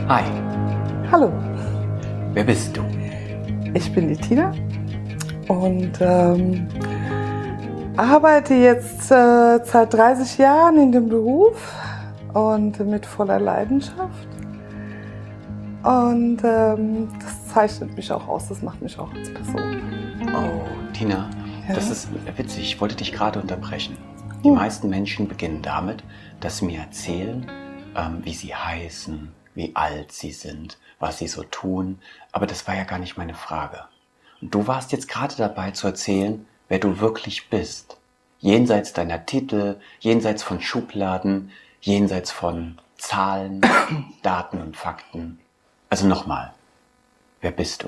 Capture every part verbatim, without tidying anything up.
Hi, Hallo, wer bist du? ich bin die Tina und ähm, arbeite jetzt äh, seit dreißig Jahren in dem Beruf und mit voller Leidenschaft. Und ähm, das zeichnet mich auch aus, das macht mich auch als Person. Oh, Tina, Ja? das ist witzig. Ich wollte dich gerade unterbrechen. Die Hm. meisten Menschen beginnen damit, dass sie mir erzählen, ähm, wie sie heißen, wie alt sie sind, was sie so tun. Aber das war ja gar nicht meine Frage. Und du warst jetzt gerade dabei zu erzählen, wer du wirklich bist. Jenseits deiner Titel, jenseits von Schubladen, jenseits von Zahlen, Daten und Fakten. Also nochmal, wer bist du?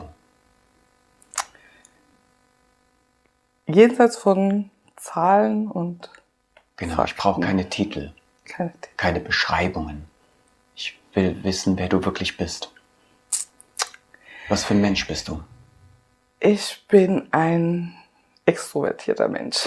Jenseits von Zahlen und Genau, ich brauche keine Titel, keine Titel. keine Beschreibungen. Ich will wissen, wer du wirklich bist. Was für ein Mensch bist du? Ich bin ein extrovertierter Mensch.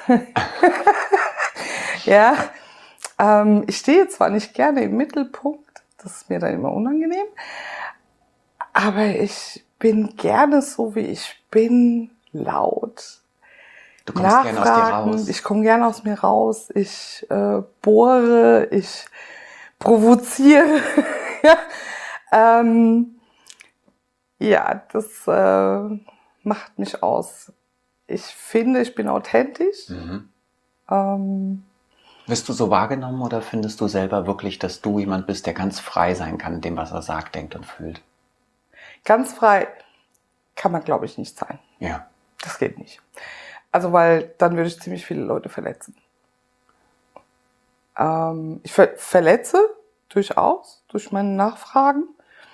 Ja, ähm, ich stehe zwar nicht gerne im Mittelpunkt, das ist mir dann immer unangenehm, aber ich bin gerne so, wie ich bin, laut. Du kommst gerne aus dir Nachfragen, raus. ich komme gerne aus mir raus, ich äh, bohre, ich provoziere. Ja, ähm, ja, das äh, macht mich aus. Ich finde, ich bin authentisch. Mhm. Ähm, Wirst du so wahrgenommen oder findest du selber wirklich, dass du jemand bist, der ganz frei sein kann in dem, was er sagt, denkt und fühlt? ganz frei kann man, glaube ich, nicht sein. Ja. Das geht nicht. Also, weil dann würde ich ziemlich viele Leute verletzen. Ähm, ich ver verletze durchaus durch meine Nachfragen.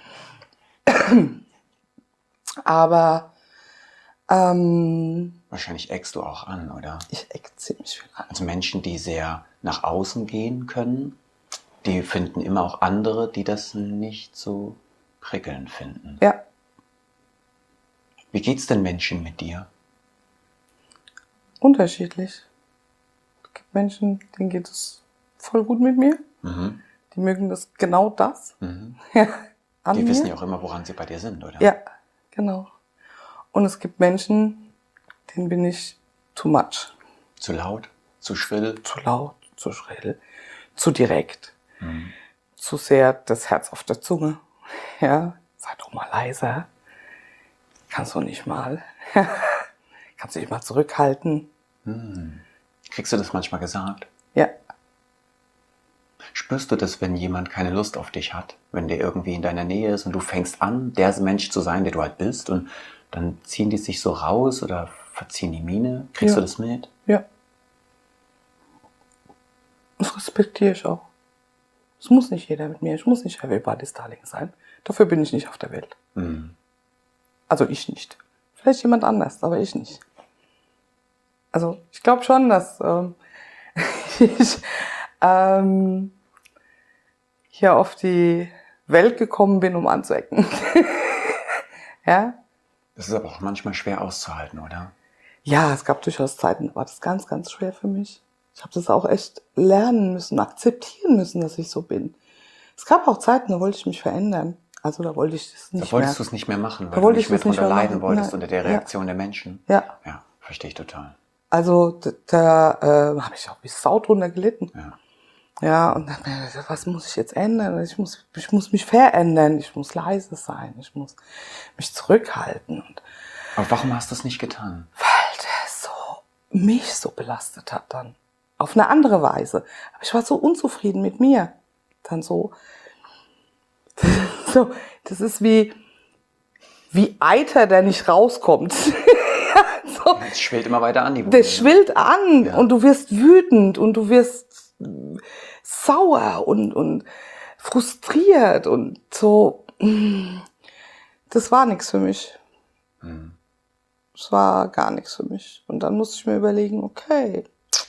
Aber ähm, Wahrscheinlich eckst du auch an, oder? ich eck ziemlich viel an. Also Menschen, die sehr nach außen gehen können, die finden immer auch andere, die das nicht so prickelnd finden. Ja, Wie geht's denn Menschen mit dir? unterschiedlich. Es gibt Menschen, denen geht es voll gut mit mir. Mhm. Die mögen das genau das. Mhm. An Die mir. wissen ja auch immer, woran sie bei dir sind, oder? Ja, genau. Und es gibt Menschen, denen bin ich too much. Zu laut, zu schrill. Zu laut, zu schrill, zu direkt. Mhm. Zu sehr das Herz auf der Zunge. Ja, sei doch mal leiser. Kannst du nicht mal. Kannst du dich mal zurückhalten. Mhm. Kriegst du das manchmal gesagt? Ja, Spürst du das, wenn jemand keine Lust auf dich hat? Wenn der irgendwie in deiner Nähe ist und du fängst an, der Mensch zu sein, der du halt bist, und dann ziehen die sich so raus oder verziehen die Miene? Kriegst Ja. du das mit? ja. Das respektiere ich auch. Es muss nicht jeder mit mir. Ich muss nicht everybody's Darling sein. Dafür bin ich nicht auf der Welt. Mhm. Also ich nicht. Vielleicht jemand anders, aber ich nicht. Also ich glaube schon, dass ähm, ich ähm, hier auf die Welt gekommen bin, um anzuecken. Ja? Das ist aber auch manchmal schwer auszuhalten, oder? Ja, es gab durchaus Zeiten, da war das ganz, ganz schwer für mich. Ich habe das auch echt lernen müssen, akzeptieren müssen, dass ich so bin. Es gab auch Zeiten, da wollte ich mich verändern. Also da wollte ich das nicht Da wolltest mehr. du es nicht mehr machen, weil Da du wollte nicht ich mehr das nicht drunter mehr leiden machen. wolltest Nein. unter der Ja. Reaktion der Menschen. Ja, Ja, verstehe ich total. also d- da äh, habe ich auch wie Sau drunter gelitten. Ja. Ja, und dann, äh, was muss ich jetzt ändern? Ich muss, ich muss mich verändern, ich muss leise sein, ich muss mich zurückhalten. Und Aber warum hast du es nicht getan? weil der so mich so belastet hat dann. Auf eine andere Weise. Aber ich war so unzufrieden mit mir. Dann so, so das ist wie, wie Eiter, der nicht rauskommt. Ja, so. Es schwillt immer weiter an, die Wunde. Der schwillt an Ja. und du wirst wütend und du wirst sauer und, und frustriert und so. Das war nichts für mich. Mhm. Das war gar nichts für mich. Und dann musste ich mir überlegen, okay,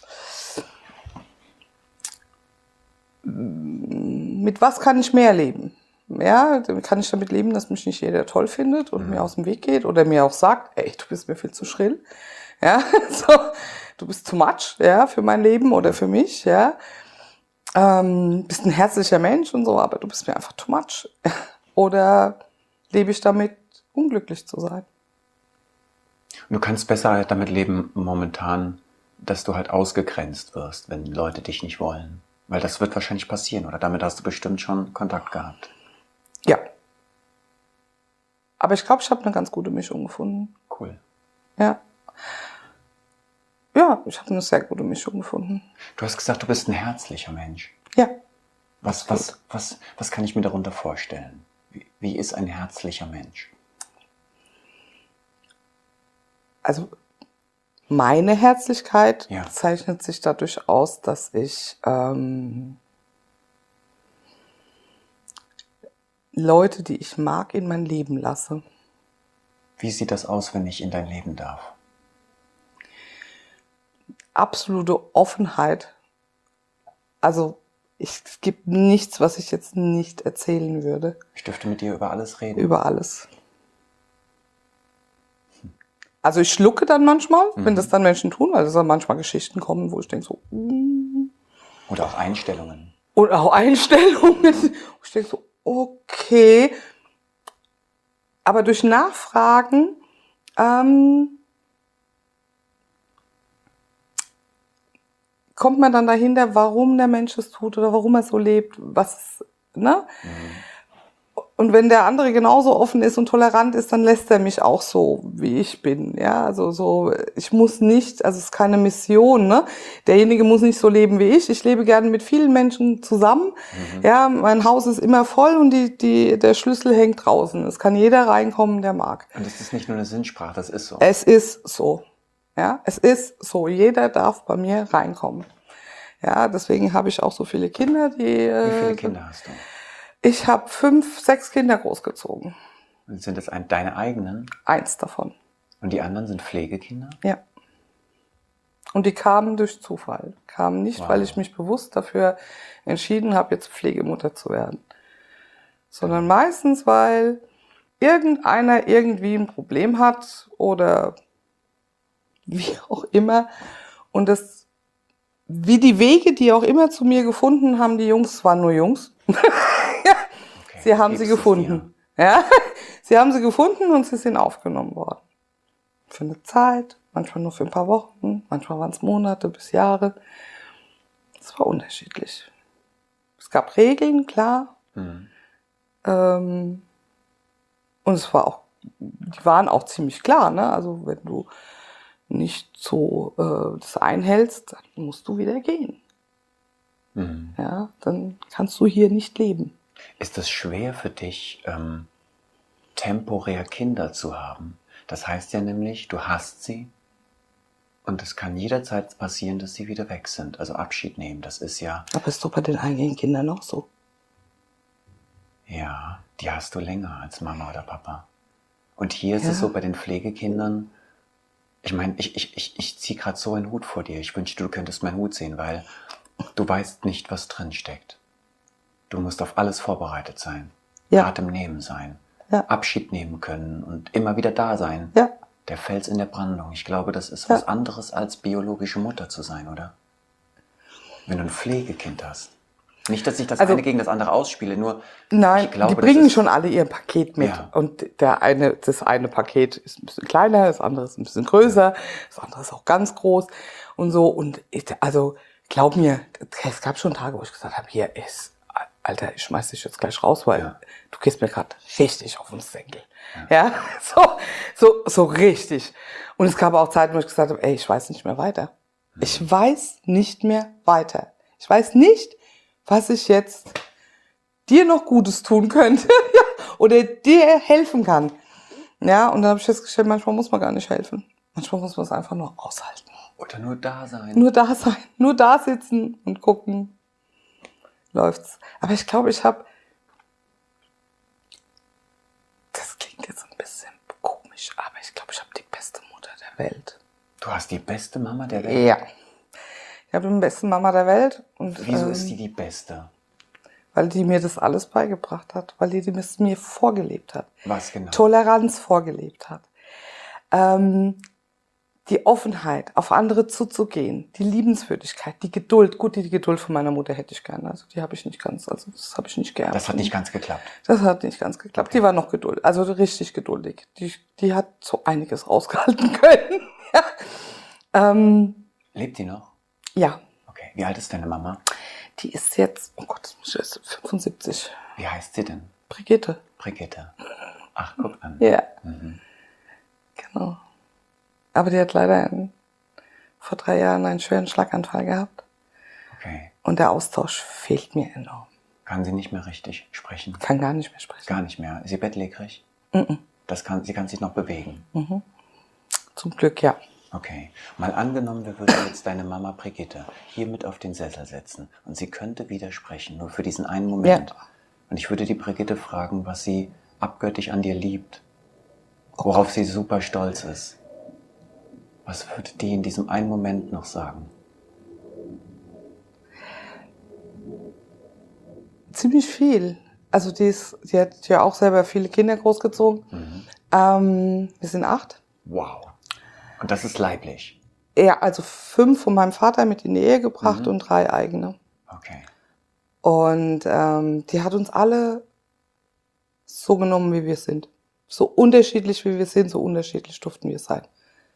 mit was kann ich mehr leben? Ja, kann ich damit leben, dass mich nicht jeder toll findet und Mhm. mir aus dem Weg geht oder mir auch sagt, ey, du bist mir viel zu schrill. Ja, so, du bist too much, ja, für mein Leben oder für mich, ja. Ähm, bist ein herzlicher Mensch und so, aber du bist mir einfach too much. oder lebe ich damit, unglücklich zu sein? Und du kannst besser halt damit leben momentan, dass du halt ausgegrenzt wirst, wenn Leute dich nicht wollen. Weil das wird wahrscheinlich passieren, oder damit hast du bestimmt schon Kontakt gehabt. Ja. Aber ich glaube, ich habe eine ganz gute Mischung gefunden. Cool. Ja. Ja, ich habe eine sehr gute Mischung gefunden. Du hast gesagt, du bist ein herzlicher Mensch. Ja. Was, was, was, was kann ich mir darunter vorstellen? Wie, wie ist ein herzlicher Mensch? Also meine Herzlichkeit Ja. zeichnet sich dadurch aus, dass ich ähm, Leute, die ich mag, in mein Leben lasse. Wie sieht das aus, wenn ich in dein Leben darf? Absolute Offenheit. Also ich, es gibt nichts, was ich jetzt nicht erzählen würde. Ich dürfte mit dir über alles reden. Über alles. Also ich schlucke dann manchmal, mhm. wenn das dann Menschen tun, weil es dann manchmal Geschichten kommen, wo ich denke so... Mm. Oder auch Einstellungen. Und auch Einstellungen. Wo ich denke so, okay. Aber durch Nachfragen ähm, kommt man dann dahinter, warum der Mensch es tut oder warum er so lebt, was, ne? Mhm. Und wenn der andere genauso offen ist und tolerant ist, dann lässt er mich auch so, wie ich bin, ja, also so, ich muss nicht, also es ist keine Mission, ne? Derjenige muss nicht so leben wie ich. Ich lebe gerne mit vielen Menschen zusammen, mhm. ja, mein Haus ist immer voll und die, die, der Schlüssel hängt draußen. Es kann jeder reinkommen, der mag. Und das ist nicht nur eine Sinnsprache, das ist so. Es ist so, ja, es ist so. Jeder darf bei mir reinkommen. Ja, deswegen habe ich auch so viele Kinder, die... Wie viele Kinder hast du? Ich habe fünf, sechs Kinder großgezogen. Und sind das ein, deine eigenen? Eins davon. Und die anderen sind Pflegekinder? Ja. Und die kamen durch Zufall. Kamen nicht, wow. weil ich mich bewusst dafür entschieden habe, jetzt Pflegemutter zu werden. Sondern mhm. meistens, weil irgendeiner irgendwie ein Problem hat oder wie auch immer. Und das, wie die Wege, die auch immer zu mir gefunden haben, die Jungs, es waren nur Jungs. Okay, sie haben sie gefunden. Ja, sie haben sie gefunden und sie sind aufgenommen worden. Für eine Zeit, manchmal nur für ein paar Wochen, manchmal waren es Monate bis Jahre. Es war unterschiedlich. Es gab Regeln, klar. Mhm. Ähm, und es war auch, die waren auch ziemlich klar, ne? Also wenn du nicht so äh, das einhältst, dann musst du wieder gehen. Mhm. Ja, dann kannst du hier nicht leben. Ist es schwer für dich, ähm, temporär Kinder zu haben? Das heißt ja nämlich, du hast sie und es kann jederzeit passieren, dass sie wieder weg sind. Also Abschied nehmen, das ist ja... Aber ist doch bei den eigenen Kindern auch so. Ja, die hast du länger als Mama oder Papa. Und hier ist ja. es so bei den Pflegekindern, ich meine, ich, ich, ich, ich ziehe gerade so einen Hut vor dir. Ich wünschte, du könntest meinen Hut sehen, weil du weißt nicht, was drin steckt. Du musst auf alles vorbereitet sein, ja. Atem nehmen sein, ja. Abschied nehmen können und immer wieder da sein. Ja. Der Fels in der Brandung. Ich glaube, das ist ja. was anderes als biologische Mutter zu sein, oder? Wenn du ein Pflegekind hast. Nicht, dass ich das also, eine gegen das andere ausspiele, nur nein, ich glaube, die bringen ist, schon alle ihr Paket mit. Ja. Und der eine, das eine Paket ist ein bisschen kleiner, das andere ist ein bisschen größer, das andere ist auch ganz groß und so. Und ich, also glaub mir, es gab schon Tage, wo ich gesagt habe, hier ist, Alter, ich schmeiß dich jetzt gleich raus, weil ja. du gehst mir gerade richtig auf den Senkel. Ja, ja? So, so, so richtig. Und es gab auch Zeiten, wo ich gesagt habe, ey, ich weiß nicht mehr weiter. Hm. Ich weiß nicht mehr weiter. Ich weiß nicht, was ich jetzt dir noch Gutes tun könnte oder dir helfen kann. Ja, und dann habe ich festgestellt, manchmal muss man gar nicht helfen. Manchmal muss man es einfach nur aushalten. Oder nur da sein. Nur da sein, nur da sitzen und gucken. Läuft's. Aber ich glaube, ich habe, das klingt jetzt ein bisschen komisch, aber ich glaube, ich habe die beste Mutter der Welt. Du hast die beste Mama der Welt? Ja. Ich habe die beste Mama der Welt. Und, wieso ähm, ist die die beste? Weil die mir das alles beigebracht hat, weil die das mir vorgelebt hat. Was genau? Toleranz vorgelebt hat. Ähm, die Offenheit, auf andere zuzugehen, die Liebenswürdigkeit, die Geduld. Gut, die Geduld von meiner Mutter hätte ich gerne. Also die habe ich nicht ganz, also das habe ich nicht gerne. Das hat nicht ganz geklappt. Das hat nicht ganz geklappt. Okay. Die war noch geduldig, also richtig geduldig. Die, die hat so einiges rausgehalten können. ja. Ähm, Lebt die noch? ja. Okay. Wie alt ist deine Mama? Die ist jetzt, oh Gott, die ist fünfundsiebzig. Wie heißt sie denn? Brigitte. Brigitte. Ach, guck an. Ja. Mhm. Genau. Aber die hat leider einen, vor drei Jahren einen schweren Schlaganfall gehabt. Okay. Und der Austausch fehlt mir enorm. Kann sie nicht mehr richtig sprechen? Kann gar nicht mehr sprechen. Gar nicht mehr. Ist sie bettlägerig? Mhm. Das kann, sie kann sich noch bewegen? Mhm. Zum Glück, ja. Okay. Mal angenommen, wir würden jetzt deine Mama Brigitte hier mit auf den Sessel setzen und sie könnte widersprechen, nur für diesen einen Moment. Ja. Und ich würde die Brigitte fragen, was sie abgöttisch an dir liebt, worauf sie super stolz ist. Was würde die in diesem einen Moment noch sagen? Ziemlich viel. Also die, ist, die hat ja auch selber viele Kinder großgezogen. Mhm. Ähm, wir sind acht. Wow. Und das ist leiblich? Ja, also fünf von meinem Vater mit in die Ehe gebracht Mhm. und drei eigene. Okay. Und ähm, die hat uns alle so genommen, wie wir sind. So unterschiedlich, wie wir sind, so unterschiedlich durften wir sein.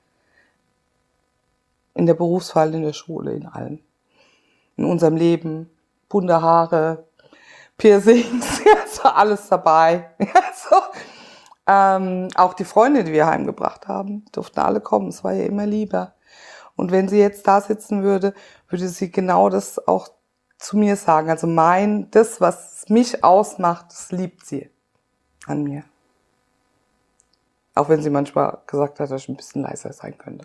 In der Berufswahl, in der Schule, in allem. In unserem Leben, bunte Haare, Piercings, so alles dabei. so. ähm, auch die Freunde, die wir heimgebracht haben, durften alle kommen. Es war ja immer lieber. Und wenn sie jetzt da sitzen würde, würde sie genau das auch zu mir sagen. Also mein, das, was mich ausmacht, das liebt sie an mir. Auch wenn sie manchmal gesagt hat, dass ich ein bisschen leiser sein könnte.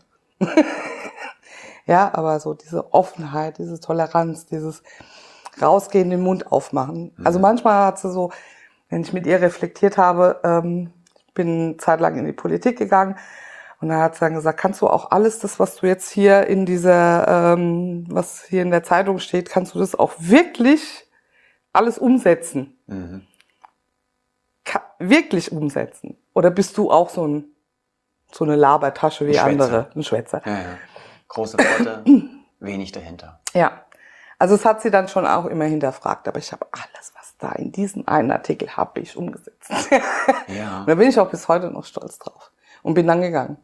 ja, aber so diese Offenheit, diese Toleranz, dieses Rausgehen, den Mund aufmachen. Mhm. Also manchmal hat sie so, wenn ich mit ihr reflektiert habe, ähm, ich bin zeitlang in die Politik gegangen und dann hat sie dann gesagt, kannst du auch alles das, was du jetzt hier in dieser, ähm, was hier in der Zeitung steht, kannst du das auch wirklich alles umsetzen? Mhm. Ka- wirklich umsetzen? Oder bist du auch so, ein, so eine Labertasche wie ein andere? Ein Schwätzer. Ja, ja. Große Worte, wenig dahinter. Ja, also es hat sie dann schon auch immer hinterfragt, aber ich habe alles, was da in diesem einen Artikel habe ich umgesetzt. ja. Und da bin ich auch bis heute noch stolz drauf und bin dann gegangen.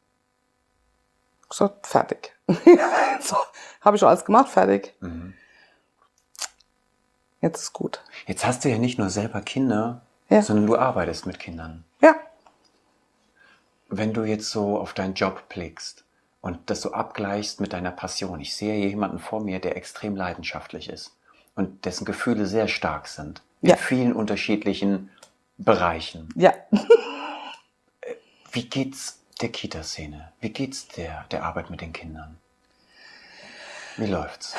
So, fertig. so, habe ich schon alles gemacht, fertig. Mhm. Jetzt ist gut. Jetzt hast du ja nicht nur selber Kinder, ja. sondern du arbeitest mit Kindern. Ja. Wenn du jetzt so auf deinen Job blickst und das so abgleichst mit deiner Passion. Ich sehe hier jemanden vor mir, der extrem leidenschaftlich ist und dessen Gefühle sehr stark sind. In ja. vielen unterschiedlichen Bereichen. Ja. Wie geht's der Kita-Szene? Wie geht's der, der Arbeit mit den Kindern? Wie läuft's?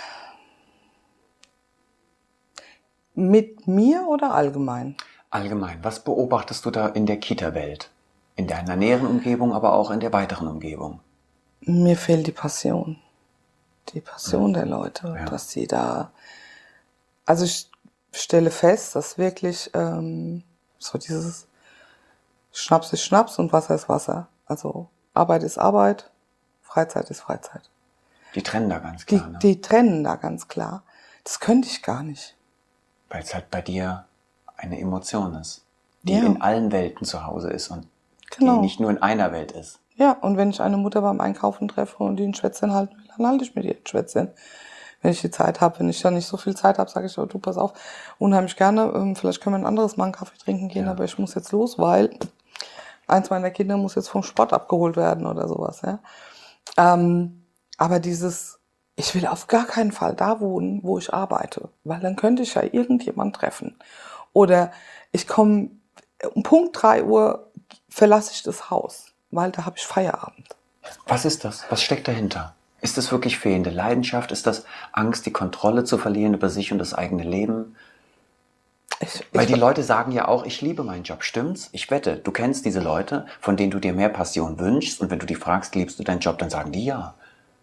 Mit mir oder allgemein? Allgemein. Was beobachtest du da in der Kita-Welt? In deiner näheren Umgebung, aber auch in der weiteren Umgebung? Mir fehlt die Passion. Die Passion ja. der Leute, ja. dass sie da... Also ich stelle fest, dass wirklich ähm, so dieses Schnaps ist Schnaps und Wasser ist Wasser. Also Arbeit ist Arbeit, Freizeit ist Freizeit. Die trennen da ganz klar, die, ne? Die trennen da ganz klar. Das könnte ich gar nicht. Weil es halt bei dir eine Emotion ist, die ja. in allen Welten zu Hause ist und genau. die nicht nur in einer Welt ist. Ja, und wenn ich eine Mutter beim Einkaufen treffe und die ein Schwätzchen halten will, dann halte ich mit ihr ein Schwätzchen. Wenn ich die Zeit habe, wenn ich dann nicht so viel Zeit habe, sage ich, oh, du, pass auf, unheimlich gerne, ähm, vielleicht können wir ein anderes Mal einen Kaffee trinken gehen, ja. aber ich muss jetzt los, weil eins meiner Kinder muss jetzt vom Sport abgeholt werden oder sowas. Ja. Ähm, aber dieses, ich will auf gar keinen Fall da wohnen, wo ich arbeite, weil dann könnte ich ja irgendjemand treffen. Oder ich komme, um Punkt drei Uhr verlasse ich das Haus, weil da habe ich Feierabend. Was ist das? Was steckt dahinter? Ist das wirklich fehlende Leidenschaft? Ist das Angst, die Kontrolle zu verlieren über sich und das eigene Leben? Ich, Weil ich, die Leute sagen ja auch, ich liebe meinen Job, stimmt's? Ich wette, du kennst diese Leute, von denen du dir mehr Passion wünschst und wenn du die fragst, liebst du deinen Job, dann sagen die ja.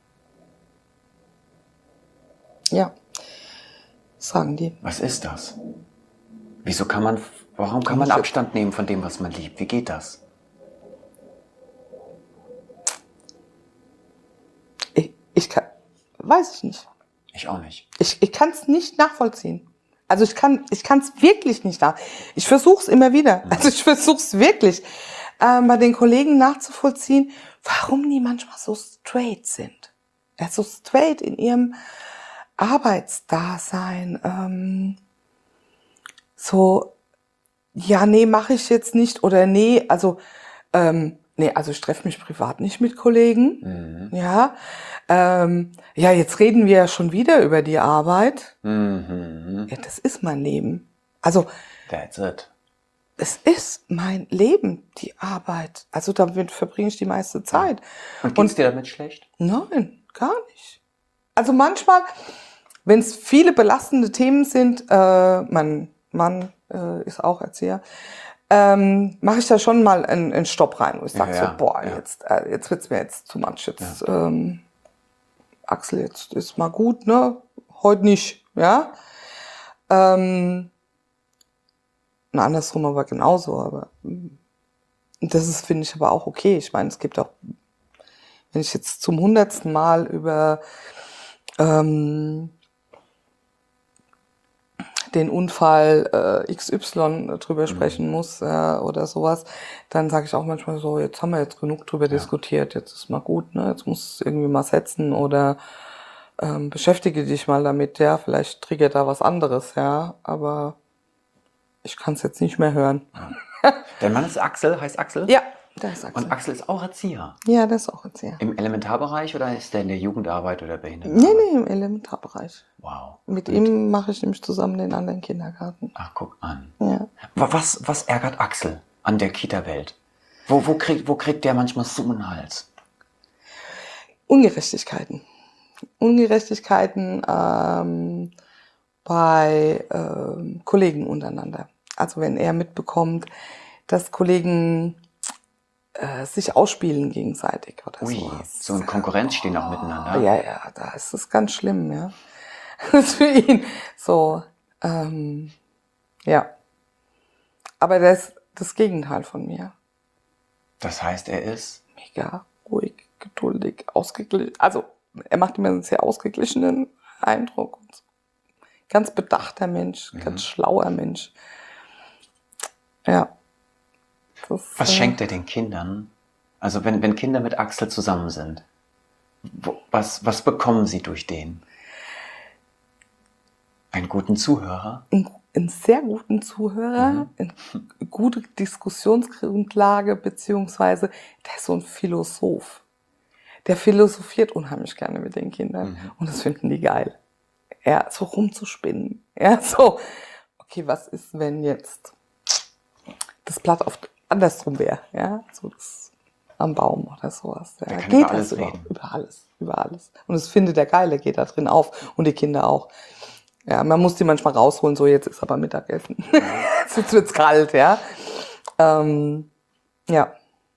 Ja, sagen die. Was ist das? Wieso kann man, warum kann man Abstand nehmen von dem, was man liebt? Wie geht das? weiß ich nicht. Ich auch nicht. Ich, ich kann es nicht nachvollziehen. Also ich kann ich kann es wirklich nicht nach. Ich versuche es immer wieder. Also ich versuche es wirklich ähm, bei den Kollegen nachzuvollziehen, warum die manchmal so straight sind. Ja, so straight in ihrem Arbeitsdasein. Ähm, so, ja, nee, mache ich jetzt nicht. Oder nee, also, ähm, nee, also ich treffe mich privat nicht mit Kollegen. Mhm. Ja, ähm, ja, jetzt reden wir ja schon wieder über die Arbeit. Mhm. Ja, das ist mein Leben. Also, that's it. Es ist mein Leben, die Arbeit. Also damit verbringe ich die meiste Zeit. Und geht's dir damit schlecht? Nein, gar nicht. Also manchmal, wenn es viele belastende Themen sind, äh, mein Mann äh, ist auch Erzieher, ähm, mache ich da schon mal einen, einen Stopp rein, wo ich sage ja, ja, so, boah, ja. jetzt, äh, jetzt wird's mir jetzt zu much. Jetzt, ja. ähm, Axel, jetzt ist mal gut, ne? Heute nicht, ja. Ähm, na, andersrum aber genauso, aber das ist, finde ich, aber auch okay. Ich meine, es gibt auch, wenn ich jetzt zum hundertsten Mal über ähm, den Unfall äh, X Y drüber mhm. sprechen muss äh, oder sowas, dann sage ich auch manchmal so, jetzt haben wir jetzt genug drüber ja. diskutiert, jetzt ist mal gut, ne? Jetzt muss es irgendwie mal setzen oder ähm, beschäftige dich mal damit, ja, vielleicht triggert da was anderes, ja, aber ich kann es jetzt nicht mehr hören. Ja. Dein Mann ist Axel, heißt Axel? Ja, der ist Axel. Und Axel ist auch Erzieher? Ja, der ist auch Erzieher. Im Elementarbereich oder ist der in der Jugendarbeit oder Behindertenarbeit? Nee, nee, im Elementarbereich. Wow. Mit Und ihm mache ich nämlich zusammen den anderen Kindergarten. Ach, guck an. Ja. Was, was ärgert Axel an der Kita-Welt? Wo, wo, kriegt, wo kriegt der manchmal so einen Hals? Ungerechtigkeiten. Ungerechtigkeiten ähm, bei ähm, Kollegen untereinander. Also wenn er mitbekommt, dass Kollegen äh, sich ausspielen gegenseitig oder Ui, sowas. So in Konkurrenz stehen auch miteinander. Ja, ja, da ist es ganz schlimm, ja. Das ist für ihn so, ähm, ja. Aber der ist das Gegenteil von mir. Das heißt, er ist? Mega ruhig, geduldig, ausgeglichen. Also er macht immer einen sehr ausgeglichenen Eindruck. Und so. Ganz bedachter Mensch, mhm. ganz schlauer Mensch. Ja. Das, Was äh, schenkt er den Kindern? Also wenn, wenn Kinder mit Axel zusammen sind, wo, was, was bekommen sie durch den? Einen guten Zuhörer? Einen, einen sehr guten Zuhörer, mhm. eine gute Diskussionsgrundlage, beziehungsweise der ist so ein Philosoph. Der philosophiert unheimlich gerne mit den Kindern mhm. und das finden die geil. Ja, so rumzuspinnen. Ja, so, okay, was ist, wenn jetzt das Blatt auf andersrum wäre, ja, so das am Baum oder sowas. Ja. Der kann geht über alles das reden. Über, über alles, über alles. Und das findet der geil, der geht da drin auf und die Kinder auch. Ja, man muss die manchmal rausholen, so jetzt ist aber Mittagessen. Jetzt wird's kalt, ja. Ähm, ja,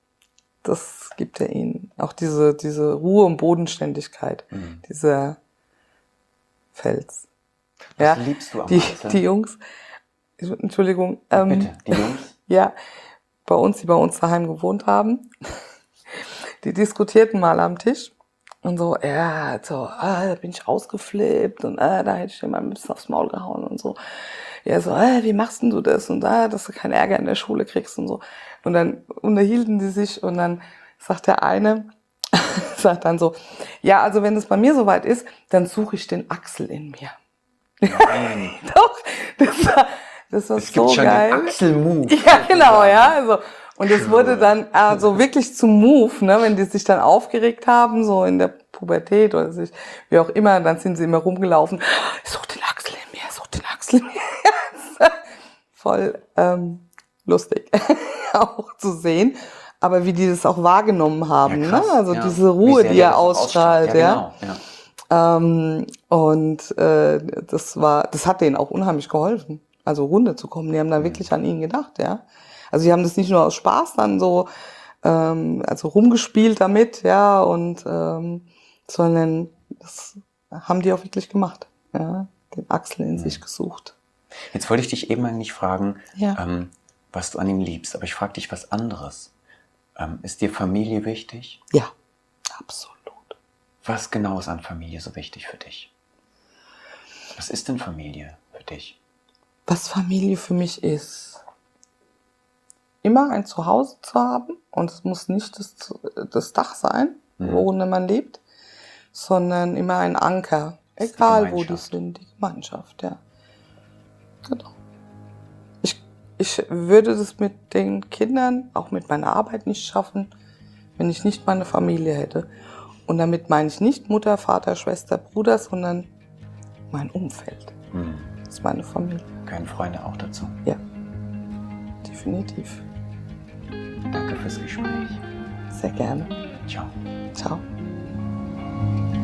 das gibt er ihnen. Auch diese, diese Ruhe und Bodenständigkeit, mhm. dieser Fels. Was ja, liebst du am die, Axel? die Jungs, Entschuldigung. Ähm, Bitte, die Jungs? Ja, bei uns, die bei uns daheim gewohnt haben, die diskutierten mal am Tisch und so, ja, so, ah, da bin ich ausgeflippt und ah, da hätte ich dir mal ein bisschen aufs Maul gehauen und so. Ja, so, ah, wie machst denn du das und ah, dass du keinen Ärger in der Schule kriegst und so. Und dann unterhielten die sich und dann sagt der eine, sagt dann so, ja, also wenn es bei mir soweit ist, dann suche ich den Axel in mir. Nein. Doch, das war, das war es so gibt schon geil. Den Axel-Move. Ja, genau, ja. Also, und es wurde dann also wirklich zum Move, ne, wenn die sich dann aufgeregt haben, so in der Pubertät oder sich, wie auch immer, dann sind sie immer rumgelaufen. Such den Axel in mir, such den Axel in mir. Voll ähm, lustig auch zu sehen. Aber wie die das auch wahrgenommen haben, ja, krass, ne? Also ja. diese Ruhe, die er ausstrahlt, ja. Genau, ja. Ähm, und äh, das war, das hat denen auch unheimlich geholfen, also runterzukommen. Die haben da mhm. wirklich an ihn gedacht, ja. Also die haben das nicht nur aus Spaß dann so, ähm, also rumgespielt damit, ja, und ähm, sondern das haben die auch wirklich gemacht, ja, den Axel in mhm. sich gesucht. Jetzt wollte ich dich eben eigentlich fragen, ja. ähm, was du an ihm liebst, aber ich frage dich was anderes. Ähm, ist dir Familie wichtig? Ja, absolut. Was genau ist an Familie so wichtig für dich? Was ist denn Familie für dich? Was Familie für mich ist, immer ein Zuhause zu haben, und es muss nicht das, das Dach sein, Mhm. worin man lebt, sondern immer ein Anker, Das ist die egal wo die Gemeinschaft. sind, die Gemeinschaft, ja. Genau. Ich, ich würde das mit den Kindern, auch mit meiner Arbeit nicht schaffen, wenn ich nicht meine Familie hätte. Und damit meine ich nicht Mutter, Vater, Schwester, Bruder, sondern mein Umfeld. Mhm. Das ist meine Familie. Gehören Freunde auch dazu? Ja, definitiv. Danke fürs Gespräch. Sehr gerne. Ciao. Ciao.